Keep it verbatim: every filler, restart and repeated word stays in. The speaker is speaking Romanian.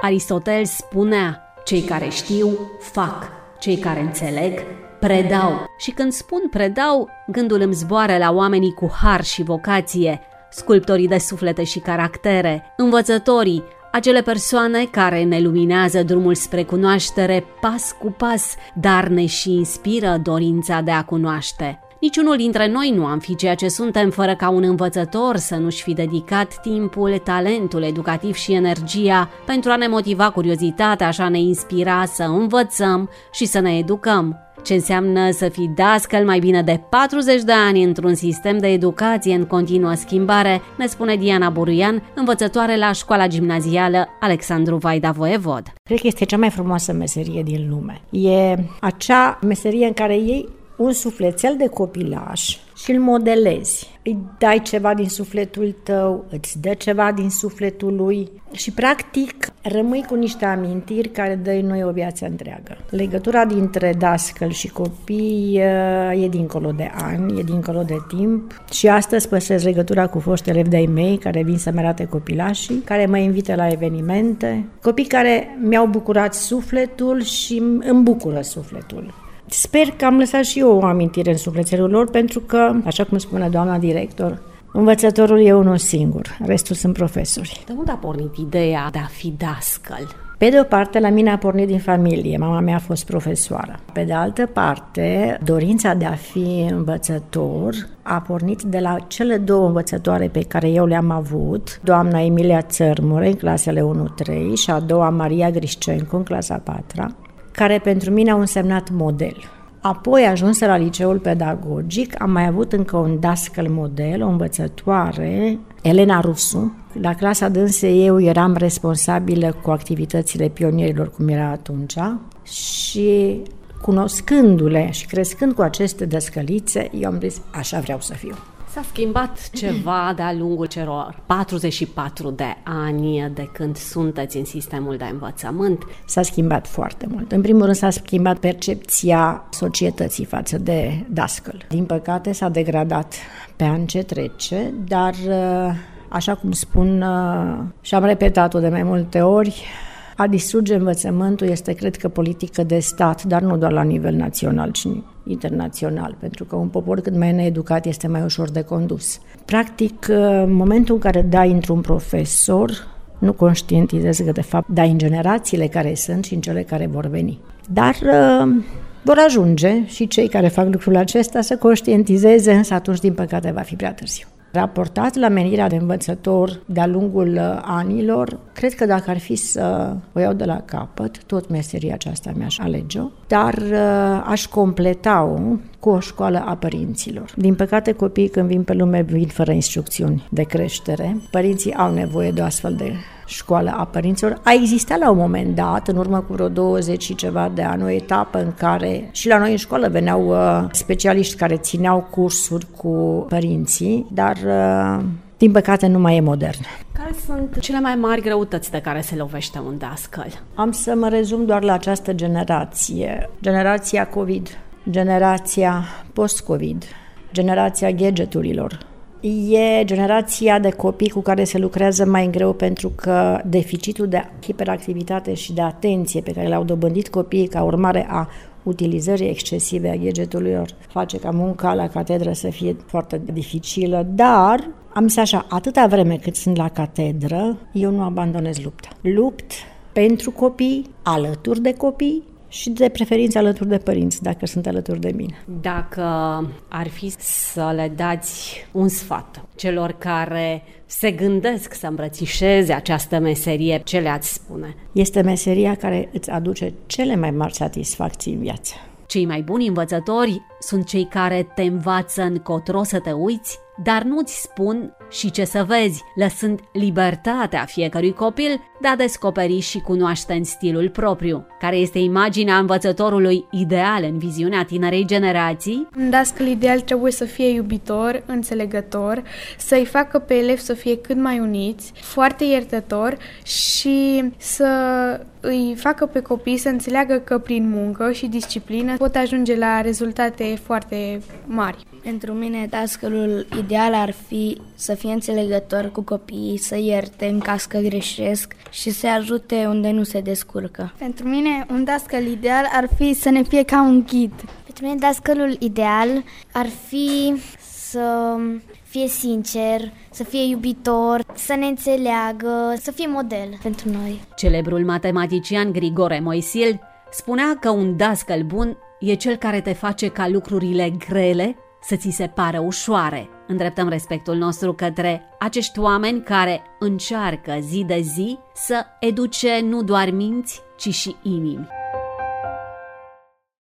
Aristotel spunea: cei care știu, fac, cei care înțeleg, predau. Și când spun predau, gândul îmi zboară la oamenii cu har și vocație, sculptorii de suflete și caractere, învățătorii, acele persoane care ne luminează drumul spre cunoaștere pas cu pas, dar ne și inspiră dorința de a cunoaște. Niciunul dintre noi nu am fi ceea ce suntem fără ca un învățător să nu-și fi dedicat timpul, talentul educativ și energia pentru a ne motiva curiozitatea și a ne inspira să învățăm și să ne educăm. Ce înseamnă să fii dascăl mai bine de patruzeci de ani într-un sistem de educație în continuă schimbare, ne spune Diana Buruian, învățătoare la școala gimnazială Alexandru Vaida Voievod. Cred că este cea mai frumoasă meserie din lume. E acea meserie în care iei un sufletel de copilaș și îl modelezi. Îi dai ceva din sufletul tău, îți dă ceva din sufletul lui și practic rămâi cu niște amintiri care dă noi o viață întreagă. Legătura dintre dascăl și copii e dincolo de ani, e dincolo de timp și astăzi păstrez legătura cu foști elevi de-ai mei care vin să-mi arate copilașii, care mă invită la evenimente, copii care mi-au bucurat sufletul și îmi bucură sufletul. Sper că am lăsat și eu o amintire în sufletelul lor, pentru că, așa cum spune doamna director, învățătorul e unul singur, restul sunt profesori. De unde a pornit ideea de a fi dascăl? Pe de o parte, la mine a pornit din familie, mama mea a fost profesoară. Pe de altă parte, dorința de a fi învățător a pornit de la cele două învățătoare pe care eu le-am avut, doamna Emilia Țărmure în clasele unu trei și a doua Maria Griscencu în clasa a patra, care pentru mine au însemnat model. Apoi, ajunsă la liceul pedagogic, am mai avut încă un dascăl model, o învățătoare, Elena Rusu. La clasa dânsei eu eram responsabilă cu activitățile pionierilor, cum era atunci, și cunoscându-le și crescând cu aceste dăscălițe, eu am zis, așa vreau să fiu. S-a schimbat ceva de-a lungul celor patruzeci și patru de ani de când sunteți în sistemul de învățământ? S-a schimbat foarte mult. În primul rând s-a schimbat percepția societății față de dascăl. Din păcate s-a degradat pe an ce trece, dar așa cum spun și am repetat-o de mai multe ori, a distruge învățământul este, cred că, politică de stat, dar nu doar la nivel național, ci internațional, pentru că un popor cât mai needucat este mai ușor de condus. Practic, în momentul în care dai într-un profesor, nu conștientizezi că, de fapt, dai în generațiile care sunt și în cele care vor veni. Dar vor ajunge și cei care fac lucrul acesta să conștientizeze, însă atunci, din păcate, va fi prea târziu. Raportat la menirea de învățător de-a lungul anilor, cred că dacă ar fi să o iau de la capăt, tot meseria aceasta mi-aș alege-o, dar aș completa-o cu o școală a părinților. Din păcate, copiii când vin pe lume vin fără instrucțiuni de creștere. Părinții au nevoie de o astfel de școală a părinților. A existat la un moment dat, în urmă cu vreo douăzeci și ceva de ani, o etapă în care și la noi în școală veneau uh, specialiști care țineau cursuri cu părinții, dar uh, din păcate nu mai e modern. Care sunt cele mai mari greutăți de care se lovește un dascăl? Am să mă rezum doar la această generație. Generația COVID, generația post-COVID, generația gadgeturilor. E generația de copii cu care se lucrează mai greu, pentru că deficitul de hiperactivitate și de atenție pe care le-au dobândit copiii ca urmare a utilizării excesive a gadgeturilor face ca munca la catedră să fie foarte dificilă, dar am zis așa, atâta vreme cât sunt la catedră, eu nu abandonez lupta. Lupt pentru copii, alături de copii, și de preferință alături de părinți, dacă sunt alături de mine. Dacă ar fi să le dați un sfat celor care se gândesc să îmbrățișeze această meserie, ce le-ați spune? Este meseria care îți aduce cele mai mari satisfacții în viață. Cei mai buni învățători sunt cei care te învață încotro să te uiți, dar nu-ți spun și ce să vezi, lăsând libertatea fiecărui copil de a descoperi și cunoaște în stilul propriu. Care este imaginea învățătorului ideal în viziunea tinerei generații? Un dascăl ideal trebuie să fie iubitor, înțelegător, să-i facă pe elevi să fie cât mai uniți, foarte iertător și să îi facă pe copii să înțeleagă că prin muncă și disciplină pot ajunge la rezultate foarte mari. Pentru mine, dascălul ideal ar fi să fie înțelegător cu copiii, să ierte în caz că greșesc și să ajute unde nu se descurcă. Pentru mine, un dascăl ideal ar fi să ne fie ca un ghid. Pentru mine, dascălul ideal ar fi să fie sincer, să fie iubitor, să ne înțeleagă, să fie model pentru noi. Celebrul matematician Grigore Moisil spunea că un dascăl bun e cel care te face ca lucrurile grele să ți se pară ușoare. Îndreptăm respectul nostru către acești oameni care încearcă zi de zi să educe nu doar minți, ci și inimi.